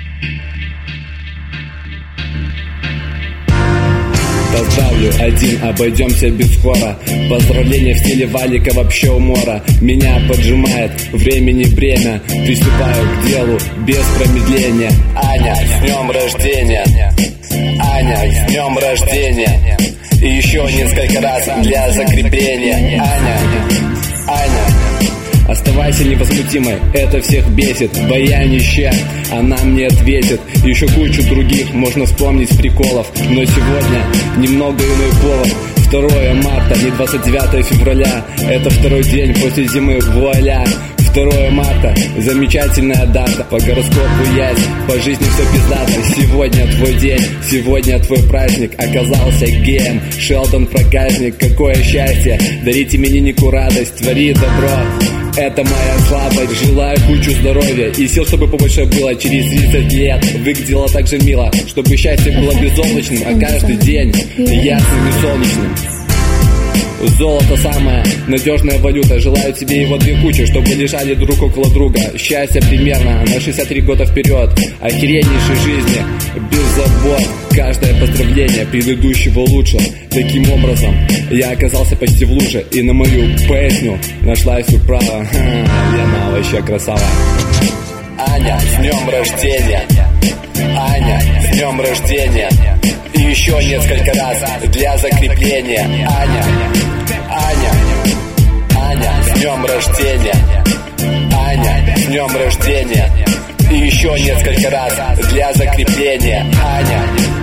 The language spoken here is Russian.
Поздравлю, один, обойдемся без хора. Поздравления в стиле Валика, вообще умора. Меня поджимает времени бремя. Приступаю к делу без промедления. Аня, с днем рождения! Аня, с днем рождения! И еще несколько раз для закрепления. Аня, оставайся невозмутимой, это всех бесит. Баянище, она мне ответит. Еще кучу других можно вспомнить приколов. Но сегодня немного иной повод. 2 марта, не 29 февраля. Это второй день после зимы, вуаля. 2 марта, замечательная дата. По гороскопу ясь, по жизни все пиздато. Сегодня твой день, сегодня твой праздник. Оказался геем, Шелдон проказник. Какое счастье, дарить имениннику радость. Твори добро, это моя слабость. Желаю кучу здоровья и сил, чтобы побольше было через 30 лет. Выглядело так же мило, чтобы счастье было безоблачным, а каждый день ясным и солнечным. Золото самая надежная валюта. Желаю тебе его 2 кучи, чтобы лежали друг около друга. Счастье примерно на 63 года вперед. Охереннейшей жизни, без забот. Каждое поздравление предыдущего лучше. Таким образом, я оказался почти в луже. И на мою песню нашлась управа. Лена вообще красава. Аня, с днем рождения! Аня, с днем рождения! И еще несколько раз для закрепления. Аня, с днем рождения! Аня, с днем рождения! И еще несколько раз для закрепления. Аня.